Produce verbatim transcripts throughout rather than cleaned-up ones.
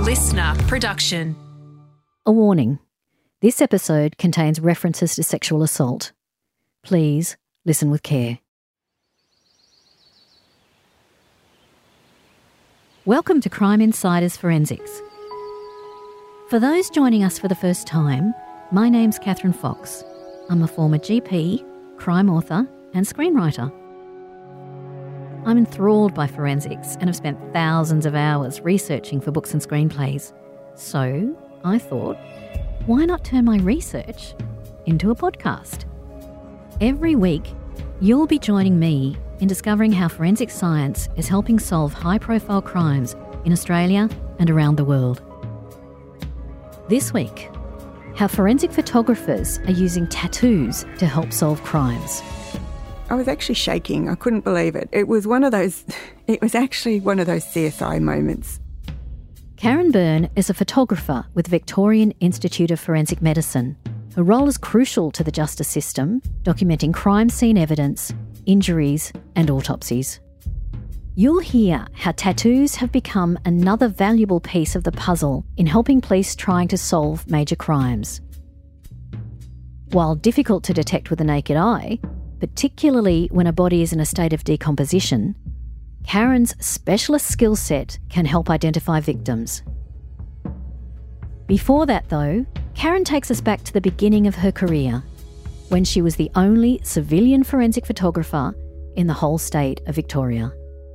listener production. A warning. This episode contains references to sexual assault. Please listen with care. Welcome to Crime Insiders Forensics. For those joining us for the first time, my name's Catherine Fox. I'm a former G P, crime author and screenwriter. I'm enthralled by forensics and have spent thousands of hours researching for books and screenplays. So I thought, why not turn my research into a podcast? Every week, you'll be joining me in discovering how forensic science is helping solve high-profile crimes in Australia and around the world. This week, how forensic photographers are using tattoos to help solve crimes. I was actually shaking. I couldn't believe it. It was one of those, it was actually one of those C S I moments. Karen Byrne is a photographer with Victorian Institute of Forensic Medicine. Her role is crucial to the justice system, documenting crime scene evidence, injuries and autopsies. You'll hear how tattoos have become another valuable piece of the puzzle in helping police trying to solve major crimes. While difficult to detect with the naked eye, particularly when a body is in a state of decomposition, Karen's specialist skill set can help identify victims. Before that though, Karen takes us back to the beginning of her career, when she was the only civilian forensic photographer in the whole state of Victoria.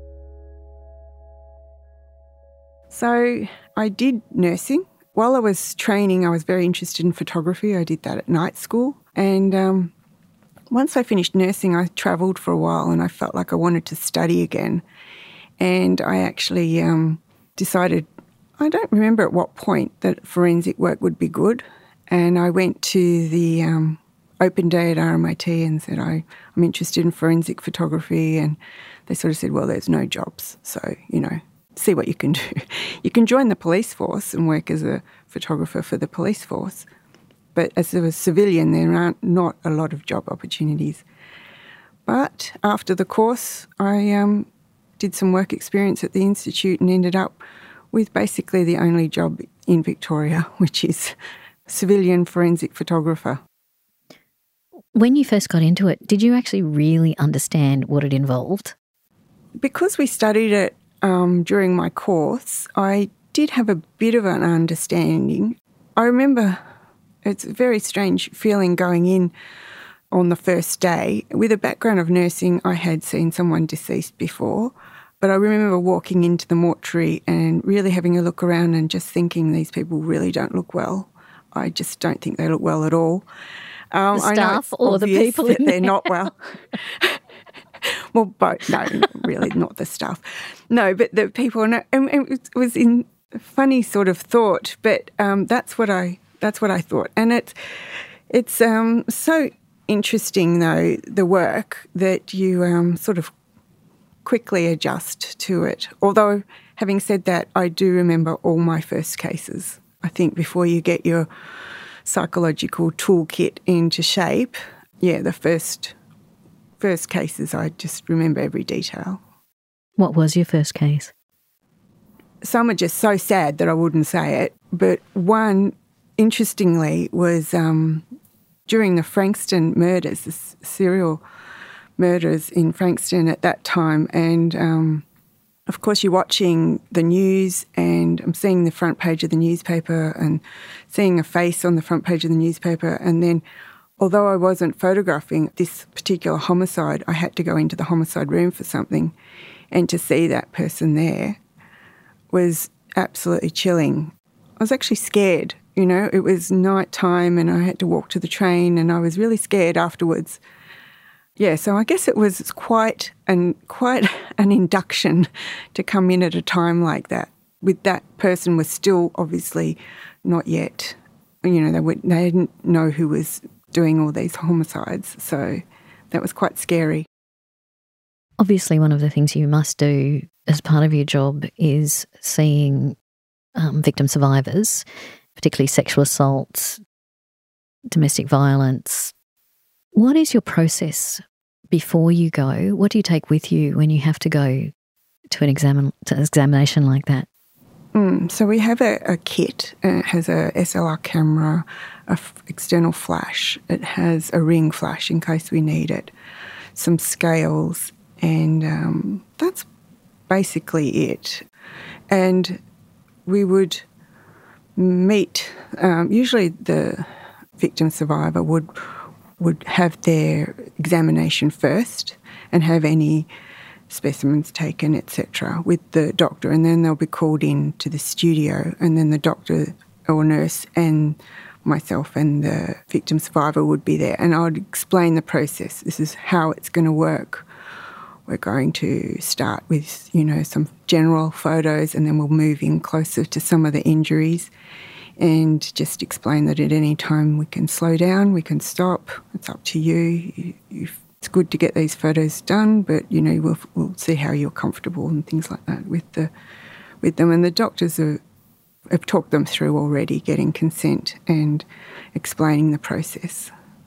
So I did nursing. While I was training, I was very interested in photography. I did that at night school. And um, once I finished nursing, I travelled for a while and I felt like I wanted to study again. And I actually um, decided, I don't remember at what point, that forensic work would be good. And I went to the um, open day at R M I T and said, I, I'm interested in forensic photography. And they sort of said, well, there's no jobs. So, you know, see what you can do. You can join the police force and work as a photographer for the police force. But as a civilian, there aren't not a lot of job opportunities. But after the course, I um, did some work experience at the Institute and ended up with basically the only job in Victoria, which is civilian forensic photographer. When you first got into it, did you actually really understand what it involved? Because we studied it um, during my course, I did have a bit of an understanding. I remember it's a very strange feeling going in on the first day. With a background of nursing, I had seen someone deceased before, but I remember walking into the mortuary and really having a look around and just thinking these people really don't look well. I just don't think they look well at all. Um, the staff or the people that in they're there. not well. Well, both. No, really, not the staff. No, but the people. And it was in a funny sort of thought, but um, that's what I that's what I thought. And it's it's um, so interesting, though, the work that you um, sort of quickly adjust to it. Although, having said that, I do remember all my first cases. I think before you get your psychological toolkit into shape, yeah, the first first cases, I just remember every detail. What was your first case? Some are just so sad that I wouldn't say it, but one, interestingly, was um, during the Frankston murders, the serial murders in Frankston at that time, and um, of course you're watching the news and I'm seeing the front page of the newspaper and seeing a face on the front page of the newspaper, and then although I wasn't photographing this particular homicide, I had to go into the homicide room for something, and to see that person there was absolutely chilling. I was actually scared, you know. It was night time and I had to walk to the train and I was really scared afterwards. Yeah, so I guess it was quite an, quite an induction to come in at a time like that. With that person was still obviously not yet, you know, they, would, they didn't know who was doing all these homicides, so that was quite scary. Obviously, one of the things you must do as part of your job is seeing um, victim survivors, particularly sexual assault, domestic violence. What is your process before you go? What do you take with you when you have to go to an exam- to an examination like that? Mm, so we have a, a kit, and it has a S L R camera, a f- external flash. It has a ring flash in case we need it, some scales, and um, that's basically it. And we would meet, um, usually the victim survivor would would have their examination first and have any specimens taken, et cetera, with the doctor, and then they'll be called in to the studio, and then the doctor or nurse and myself and the victim survivor would be there, and I would explain the process. This is how it's going to work. We're going to start with, you know, some general photos, and then we'll move in closer to some of the injuries, and just explain that at any time we can slow down, we can stop. It's up to you. you, you It's good to get these photos done, but, you know, we'll, we'll see how you're comfortable and things like that with the with them. And the doctors are, have talked them through already, getting consent and explaining the process.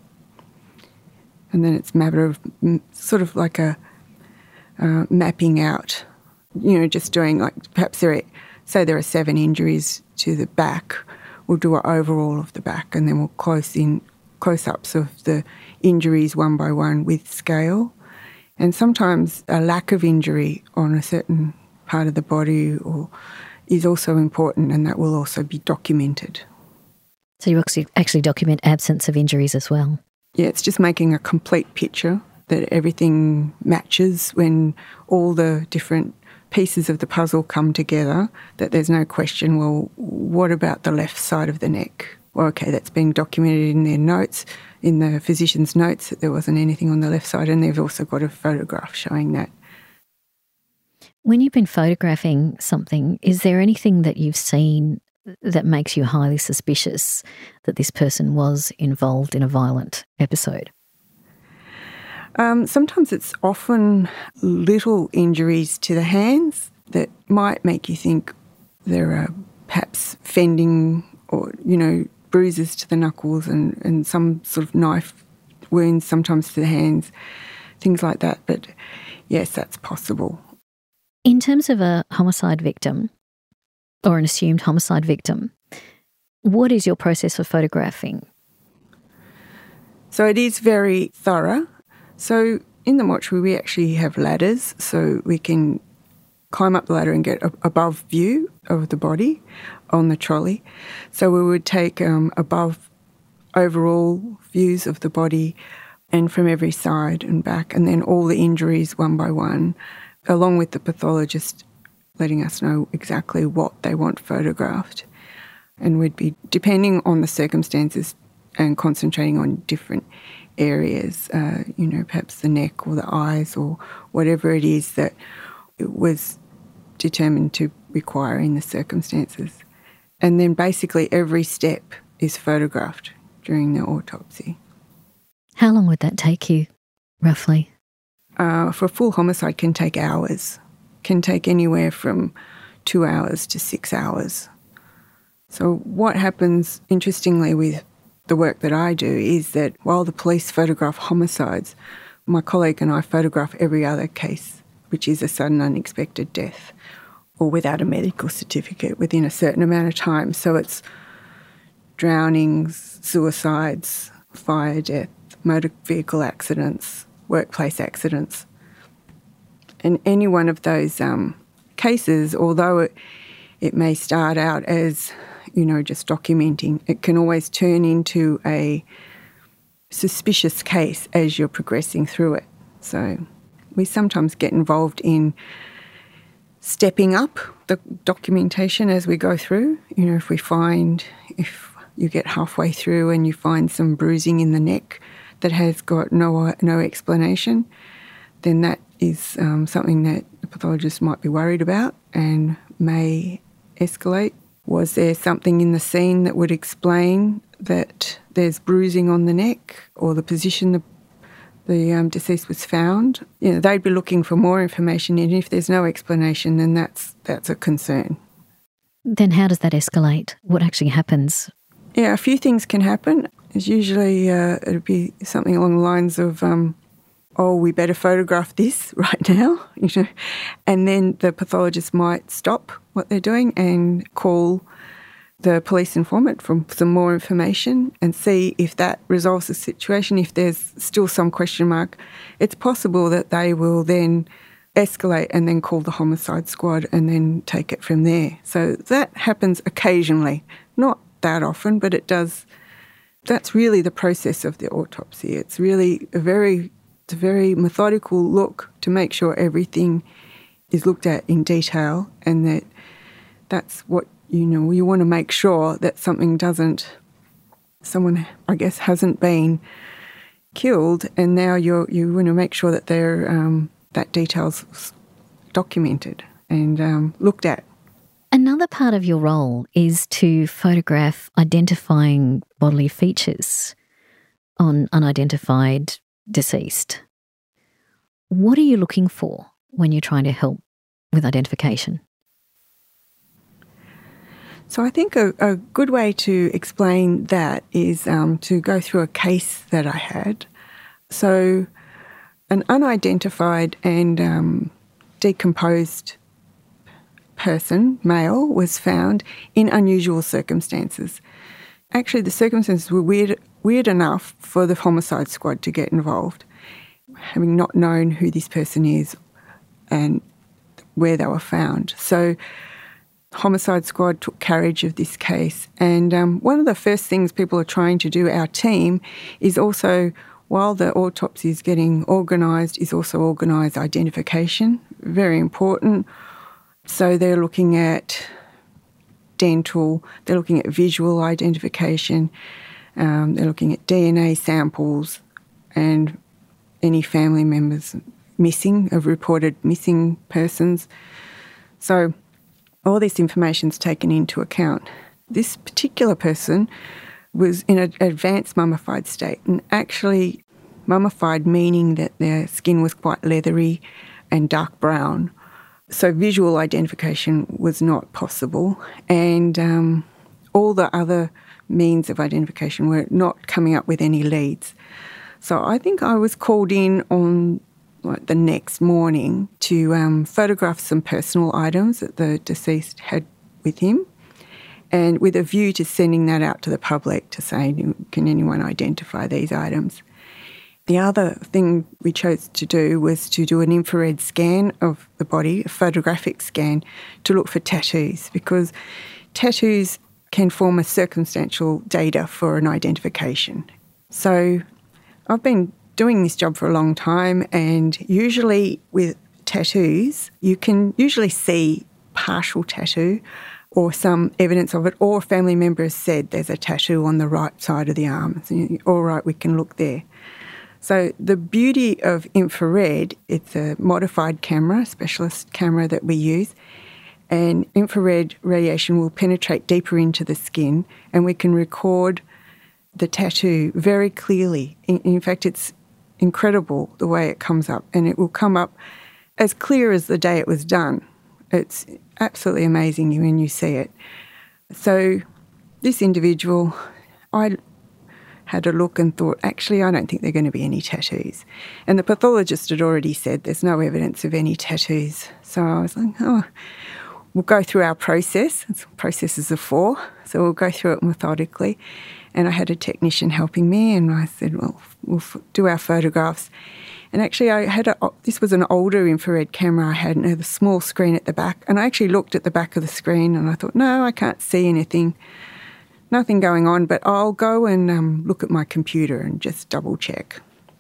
And then it's a matter of sort of like a uh, mapping out, you know, just doing like perhaps there are, say there are seven injuries to the back, we'll do an overall of the back, and then we'll close in close-ups of the injuries one by one with scale. And sometimes a lack of injury on a certain part of the body or is also important, and that will also be documented. So you actually, actually document absence of injuries as well? Yeah, it's just making a complete picture that everything matches when all the different pieces of the puzzle come together, that there's no question, well, what about the left side of the neck? Well, okay, that's been documented in their notes, in the physician's notes, that there wasn't anything on the left side, and they've also got a photograph showing that. When you've been photographing something, is there anything that you've seen that makes you highly suspicious that this person was involved in a violent episode? Um, sometimes it's often little injuries to the hands that might make you think there are perhaps fending or, you know, bruises to the knuckles and, and some sort of knife wounds sometimes to the hands, things like that. But yes, that's possible. In terms of a homicide victim or an assumed homicide victim, what is your process for photographing? So it is very thorough. So in the mortuary we actually have ladders, so we can climb up the ladder and get a, above view of the body on the trolley. So we would take um, above overall views of the body and from every side and back, and then all the injuries one by one, along with the pathologist letting us know exactly what they want photographed. And we'd be, depending on the circumstances, and concentrating on different areas, uh, you know, perhaps the neck or the eyes or whatever it is that it was determined to require in the circumstances. And then basically every step is photographed during the autopsy. How long would that take you, roughly? Uh, for a full homicide can take hours, can take anywhere from two hours to six hours. So what happens, interestingly, with the work that I do is that while the police photograph homicides, my colleague and I photograph every other case, which is a sudden unexpected death or without a medical certificate within a certain amount of time. So it's drownings, suicides, fire death, motor vehicle accidents, workplace accidents. And any one of those um, cases, although it, it may start out as, you know, just documenting, it can always turn into a suspicious case as you're progressing through it. So we sometimes get involved in stepping up the documentation as we go through. You know, if we find, if you get halfway through and you find some bruising in the neck that has got no no explanation, then that is um, something that the pathologist might be worried about and may escalate. Was there something in the scene that would explain that there's bruising on the neck or the position the, the um, deceased was found? You know, they'd be looking for more information, and if there's no explanation, then that's that's a concern. Then how does that escalate? What actually happens? Yeah, a few things can happen. It's usually uh, it'd be something along the lines of um, oh, we better photograph this right now, you know, and then the pathologist might stop what they're doing and call the police informant for some more information and see if that resolves the situation. If there's still some question mark, it's possible that they will then escalate and then call the homicide squad and then take it from there. So that happens occasionally, not that often, but it does. That's really the process of the autopsy. It's really a very, it's a very methodical look to make sure everything is looked at in detail, and that that's what, you know, you want to make sure that something doesn't, someone, I guess, hasn't been killed, and now you're, you want to make sure that they're, um, that detail's documented and um, looked at. Another part of your role is to photograph identifying bodily features on unidentified deceased. What are you looking for when you're trying to help with identification? So I think a, a good way to explain that is um, to go through a case that I had. So an unidentified and um, decomposed person, male, was found in unusual circumstances. Actually, the circumstances were weird, weird enough for the homicide squad to get involved, having not known who this person is and where they were found. So homicide squad took carriage of this case, and um, one of the first things people are trying to do, our team, is also, while the autopsy is getting organised, is also organise identification. Very important. So they're looking at dental, they're looking at visual identification, um, they're looking at D N A samples and any family members missing, of reported missing persons. So all this information is taken into account. This particular person was in an advanced mummified state, and actually mummified meaning that their skin was quite leathery and dark brown. So visual identification was not possible, and um, all the other means of identification were not coming up with any leads. So I think I was called in on like the next morning to um, photograph some personal items that the deceased had with him, and with a view to sending that out to the public to say, can anyone identify these items? The other thing we chose to do was to do an infrared scan of the body, a photographic scan, to look for tattoos, because tattoos can form a circumstantial data for an identification. So I've been doing this job for a long time, and usually with tattoos, you can usually see partial tattoo or some evidence of it, or a family member has said there's a tattoo on the right side of the arm. So, all right, we can look there. So the beauty of infrared, it's a modified camera, specialist camera that we use, and infrared radiation will penetrate deeper into the skin, and we can record the tattoo very clearly. In, in fact, it's incredible the way it comes up, and it will come up as clear as the day it was done. It's absolutely amazing when you see it. So this individual, I had a look and thought, actually, I don't think there are going to be any tattoos. And the pathologist had already said there's no evidence of any tattoos. So I was like, oh, we'll go through our process. It's processes of four, so we'll go through it methodically. And I had a technician helping me, and I said, well, we'll f- do our photographs. And actually, I had a, this was an older infrared camera I had, and it had a small screen at the back. And I actually looked at the back of the screen, and I thought, no, I can't see anything. Nothing going on, but I'll go and um, look at my computer and just double check.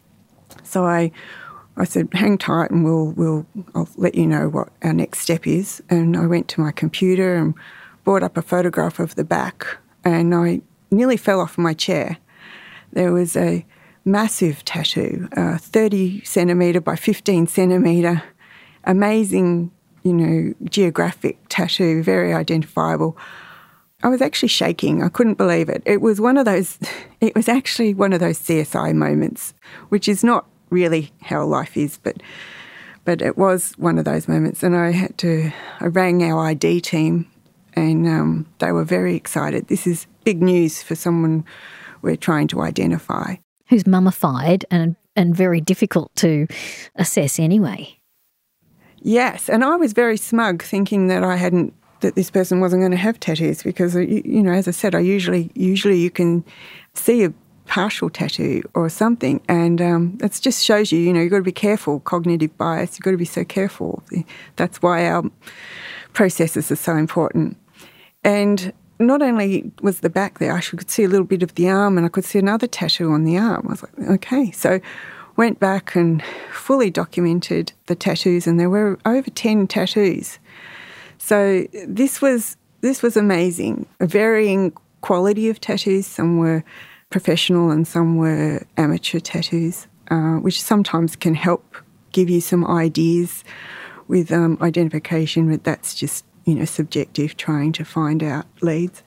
So I, I said, hang tight, and we'll, we'll, I'll let you know what our next step is. And I went to my computer and brought up a photograph of the back, and I nearly fell off my chair. There was a massive tattoo, uh, thirty centimetre by fifteen centimetre, amazing, you know, geographic tattoo, very identifiable. I was actually shaking. I couldn't believe it. It was one of those, it was actually one of those C S I moments, which is not really how life is, but but it was one of those moments. And I had to, I rang our I D team, and um, they were very excited. This is big news for someone we're trying to identify. Who's mummified and and very difficult to assess anyway. Yes, and I was very smug thinking that I hadn't, that this person wasn't going to have tattoos because, you, you know, as I said, I usually, usually you can see a partial tattoo or something, and um, it just shows you, you know, you've got to be careful, cognitive bias, you've got to be so careful. That's why our processes are so important. And not only was the back there, I could see a little bit of the arm and I could see another tattoo on the arm. I was like, okay. So went back and fully documented the tattoos, and there were over ten tattoos. So this was this was amazing. A varying quality of tattoos. Some were professional and some were amateur tattoos, uh, which sometimes can help give you some ideas with um, identification, but that's just, you know, subjective, trying to find out leads.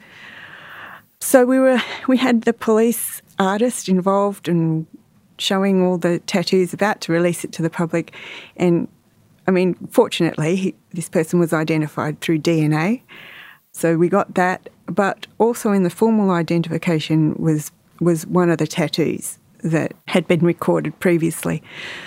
So we were we had the police artist involved and showing all the tattoos, about to release it to the public. And, I mean, fortunately, he, this person was identified through D N A. So we got that. But also in the formal identification was was one of the tattoos that had been recorded previously.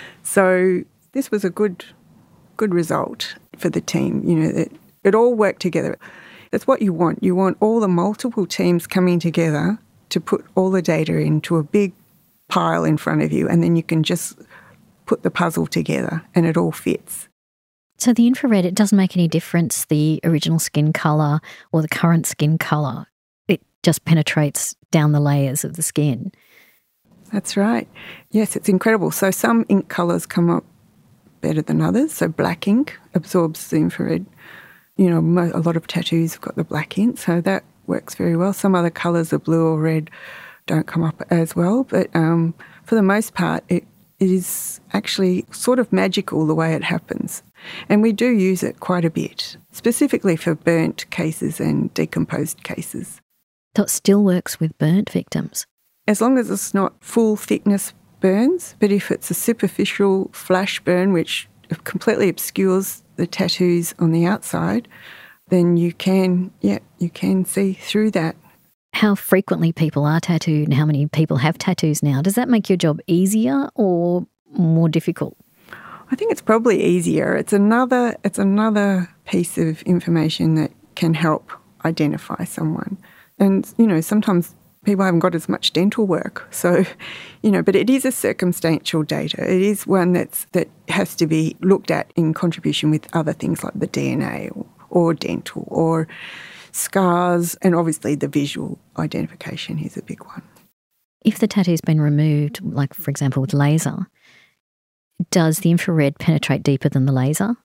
So this was a good good result for the team. You know, it, it all worked together. That's what you want. You want all the multiple teams coming together to put all the data into a big pile in front of you, and then you can just put the puzzle together and it all fits. So the infrared, it doesn't make any difference, the original skin colour or the current skin colour. It just penetrates down the layers of the skin. That's right. Yes, it's incredible. So some ink colours come up better than others. So black ink absorbs the infrared. You know, mo- a lot of tattoos have got the black ink, so that works very well. Some other colours, the blue or red, don't come up as well. But um, for the most part, it, it is actually sort of magical the way it happens. And we do use it quite a bit, specifically for burnt cases and decomposed cases. So it still works with burnt victims? As long as it's not full thickness burns, but if it's a superficial flash burn which completely obscures the tattoos on the outside, then you can, yeah, you can see through that. How frequently people are tattooed and how many people have tattoos now, does that make your job easier or more difficult? I think it's probably easier. It's another it's another piece of information that can help identify someone. And, you know, sometimes people haven't got as much dental work. So, you know, but it is a circumstantial data. It is one that's that has to be looked at in contribution with other things like the D N A or, or dental or scars, and obviously the visual identification is a big one. If the tattoo's been removed, like for example with laser, does the infrared penetrate deeper than the laser?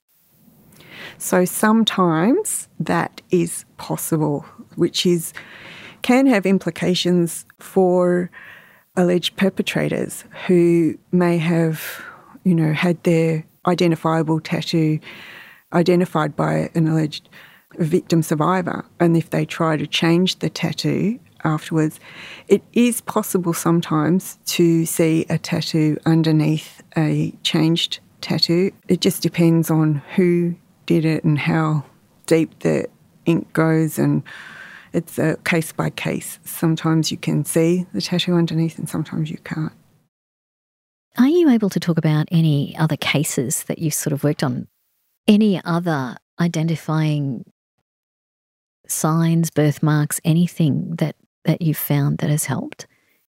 So sometimes that is possible, which is can have implications for alleged perpetrators who may have, you know, had their identifiable tattoo identified by an alleged victim survivor, and if they try to change the tattoo afterwards, it is possible sometimes to see a tattoo underneath a changed tattoo. It just depends on who did it and how deep the ink goes, and it's a case by case. Sometimes you can see the tattoo underneath and sometimes you can't. Are you able to talk about any other cases that you've sort of worked on? Any other identifying signs, birthmarks, anything that, that you've found that has helped?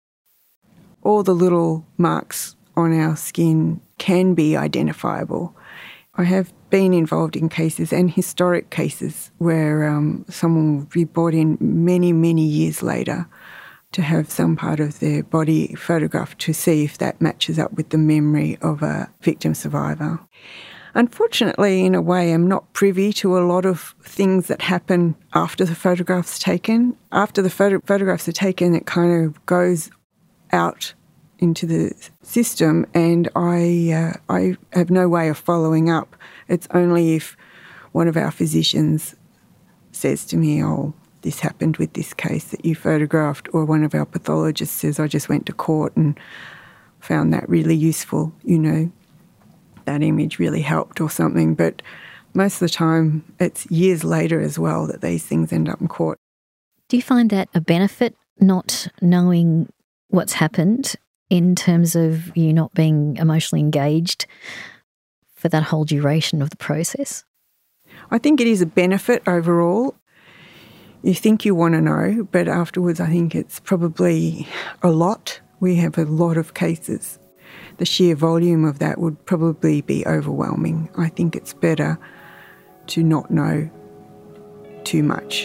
All the little marks on our skin can be identifiable. I have been involved in cases and historic cases where um, someone will be brought in many, many years later to have some part of their body photographed to see if that matches up with the memory of a victim survivor. Unfortunately, in a way, I'm not privy to a lot of things that happen after the photograph's taken. After the photo- photographs are taken, it kind of goes out into the system, and I uh, I have no way of following up. It's only if one of our physicians says to me, oh, this happened with this case that you photographed, or one of our pathologists says, I just went to court and found that really useful, you know, that image really helped or something. But most of the time it's years later as well that these things end up in court. Do you find that a benefit, not knowing what's happened in terms of you not being emotionally engaged for that whole duration of the process? I think it is a benefit overall. You think you want to know, but afterwards I think it's probably a lot. We have a lot of cases. The sheer volume of that would probably be overwhelming. I think it's better to not know too much.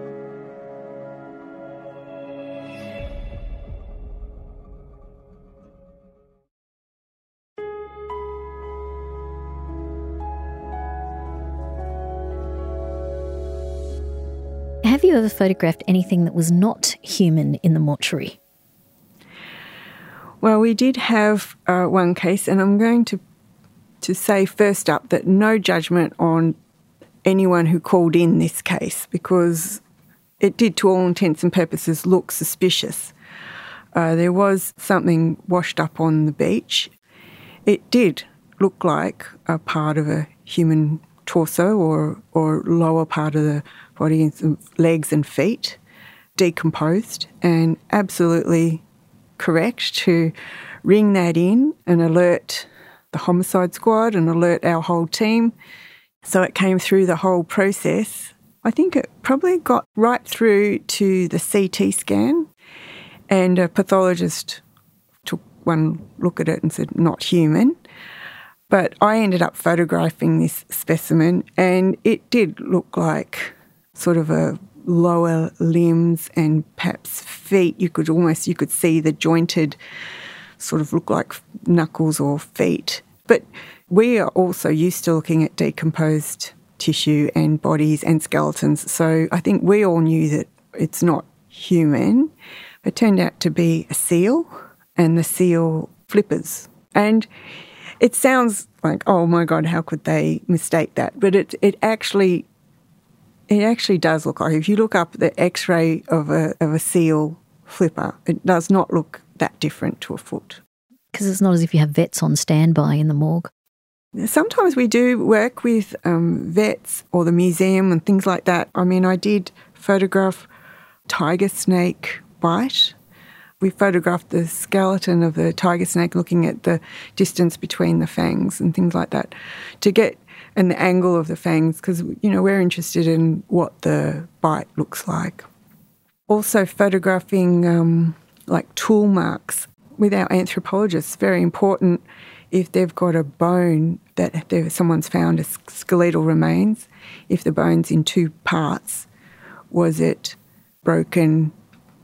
Have you ever photographed anything that was not human in the mortuary? Well, we did have uh, one case, and I'm going to to say first up that no judgment on anyone who called in this case, because it did, to all intents and purposes, look suspicious. Uh, there was something washed up on the beach. It did look like a part of a human torso or or lower part of the body, and some legs and feet, decomposed, and absolutely correct to ring that in and alert the homicide squad and alert our whole team. So it came through the whole process. I think it probably got right through to the C T scan, and a pathologist took one look at it and said, not human. But I ended up photographing this specimen, and it did look like sort of a lower limbs and perhaps feet. You could almost, you could see the jointed sort of look like knuckles or feet. But we are also used to looking at decomposed tissue and bodies and skeletons. So I think we all knew that it's not human. It turned out to be a seal, and the seal flippers. And it sounds like, oh my God, how could they mistake that? But it it actually it actually does look like, if you look up the X-ray of a of a seal flipper, it does not look that different to a foot. Because it's not as if you have vets on standby in the morgue. Sometimes we do work with um, vets or the museum and things like that. I mean, I did photograph tiger snake bite. We photographed the skeleton of the tiger snake, looking at the distance between the fangs and things like that to get, and the angle of the fangs, because, you know, we're interested in what the bite looks like. Also photographing um, like tool marks with our anthropologists, very important if they've got a bone that someone's found as skeletal remains, if the bone's in two parts, was it broken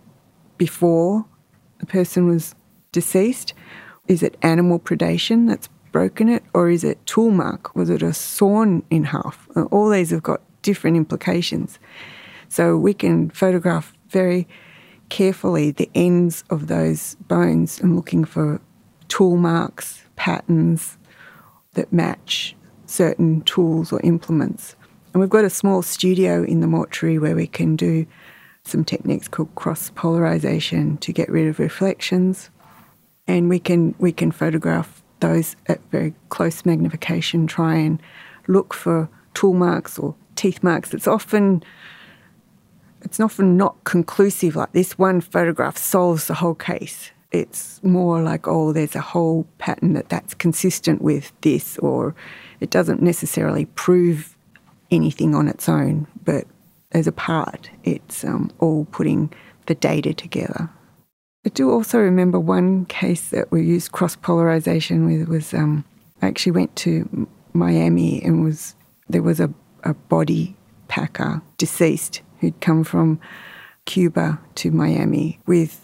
before the person was deceased? Is it animal predation that's broken it, or is it tool mark? Was it a sawn in half? All these have got different implications. So we can photograph very carefully the ends of those bones and looking for tool marks, patterns that match certain tools or implements. And we've got a small studio in the mortuary where we can do some techniques called cross-polarisation to get rid of reflections. And we can we can photograph those at very close magnification, try and look for tool marks or teeth marks. It's often it's often not conclusive, like this one photograph solves the whole case. It's more like, oh, there's a whole pattern that that's consistent with this, or it doesn't necessarily prove anything on its own, but as a part, it's um, all putting the data together. I do also remember one case that we used cross-polarisation with was um, I actually went to Miami and was there was a, a body packer, deceased, who'd come from Cuba to Miami with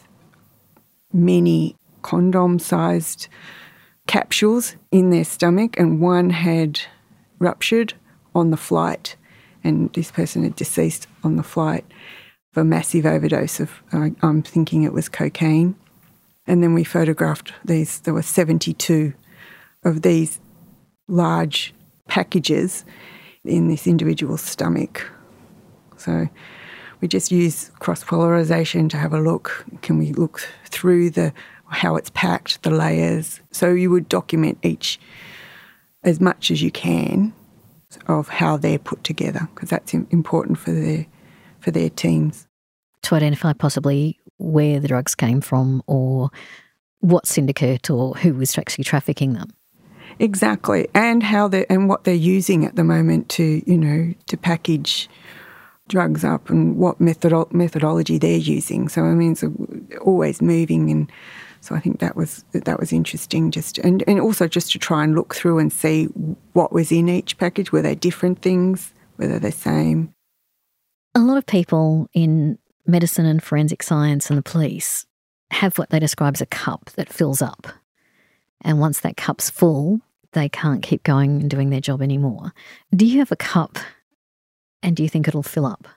many condom-sized capsules in their stomach, and one had ruptured on the flight, and this person had deceased on the flight of a massive overdose of, uh, I'm thinking it was cocaine. And then we photographed these, there were seventy-two of these large packages in this individual's stomach. So we just use cross-polarisation to have a look. Can we look through the how it's packed, the layers? So you would document each as much as you can of how they're put together, because that's important for their for their teams. To identify possibly where the drugs came from, or what syndicate or who was actually trafficking them. Exactly, and how they and what they're using at the moment to, you know, to package drugs up and what methodo- methodology they're using. So I mean, it's always moving, and so I think that was that was interesting. Just and, and also just to try and look through and see what was in each package. Were they different things? Whether they're the same? A lot of people in medicine and forensic science and the police have what they describe as a cup that fills up. And once that cup's full, they can't keep going and doing their job anymore. Do you have a cup, and do you think it'll fill up?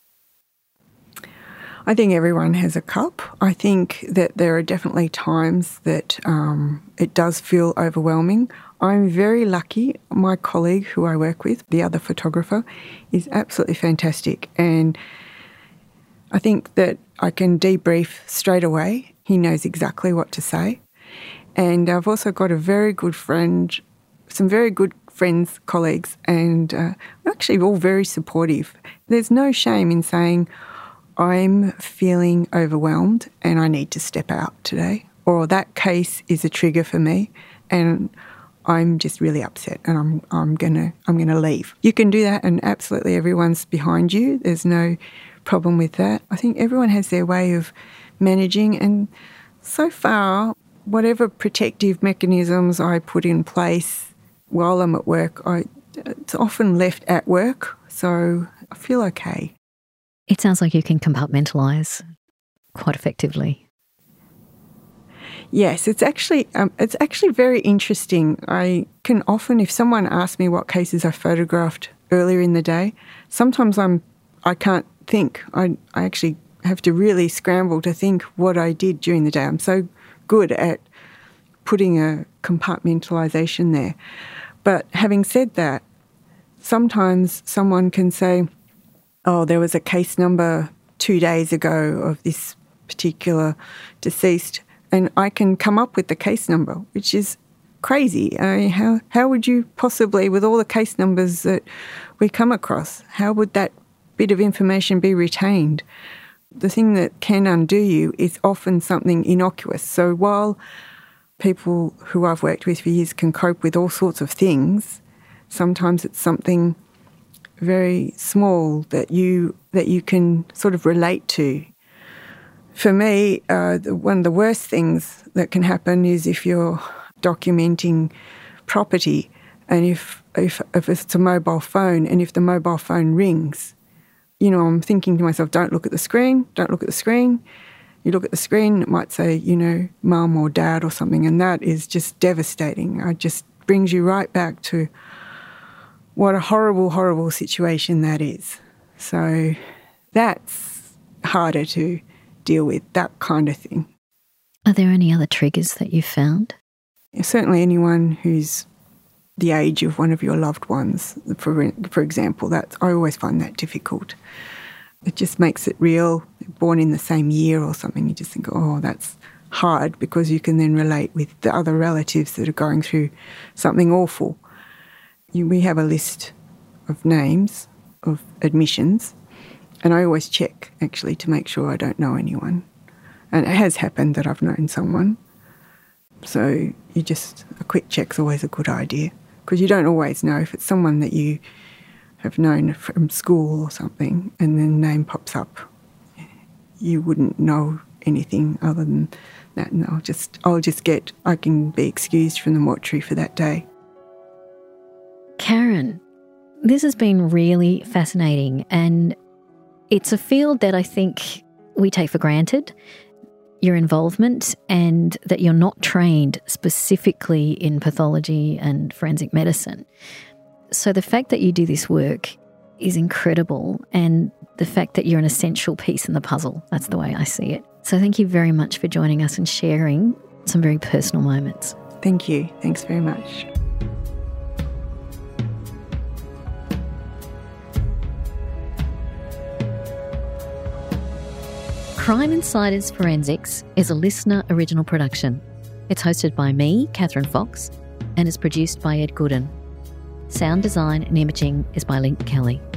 I think everyone has a cup. I think that there are definitely times that um, it does feel overwhelming. I'm very lucky. My colleague who I work with, the other photographer, is absolutely fantastic. And I think that I can debrief straight away. He knows exactly what to say. And I've also got a very good friend, some very good friends, colleagues, and uh, we're actually all very supportive. There's no shame in saying, I'm feeling overwhelmed and I need to step out today, or that case is a trigger for me and I'm just really upset and I'm I'm gonna I'm gonna leave. You can do that, and absolutely everyone's behind you. There's no problem with that. I think everyone has their way of managing, and so far, whatever protective mechanisms I put in place while I'm at work, I, it's often left at work, so I feel okay. It sounds like you can compartmentalise quite effectively. Yes, it's actually um, it's actually very interesting. I can often, if someone asks me what cases I photographed earlier in the day, sometimes I'm I can't think. I I actually have to really scramble to think what I did during the day. I'm so good at putting a compartmentalisation there. But having said that, sometimes someone can say, oh, there was a case number two days ago of this particular deceased, and I can come up with the case number, which is crazy. I mean, how, how would you possibly, with all the case numbers that we come across, how would that bit of information be retained? The thing that can undo you is often something innocuous. So while people who I've worked with for years can cope with all sorts of things, sometimes it's something very small that you that you can sort of relate to. For me, uh, the, one of the worst things that can happen is if you're documenting property, and if, if if it's a mobile phone, and if the mobile phone rings, you know, I'm thinking to myself, don't look at the screen, don't look at the screen. You look at the screen, it might say, you know, mum or dad or something, and that is just devastating. It just brings you right back to what a horrible, horrible situation that is. So that's harder to deal with, that kind of thing. Are there any other triggers that you've found? Certainly anyone who's the age of one of your loved ones, for for example, that's, I always find that difficult. It just makes it real. Born in the same year or something, you just think, oh, that's hard, because you can then relate with the other relatives that are going through something awful. You, we have a list of names, of admissions, and I always check, actually, to make sure I don't know anyone. And it has happened that I've known someone. So you just, a quick check's always a good idea, because you don't always know if it's someone that you have known from school or something, and then name pops up. You wouldn't know anything other than that, and I'll just, I'll just get, I can be excused from the mortuary for that day. Karen, this has been really fascinating, and it's a field that I think we take for granted, your involvement, and that you're not trained specifically in pathology and forensic medicine. So the fact that you do this work is incredible, and the fact that you're an essential piece in the puzzle, that's the way I see it. So thank you very much for joining us and sharing some very personal moments. Thank you. Thanks very much. Crime Insiders Forensics is a listener original production. It's hosted by me, Catherine Fox, and is produced by Ed Gooden. Sound design and imaging is by Link Kelly.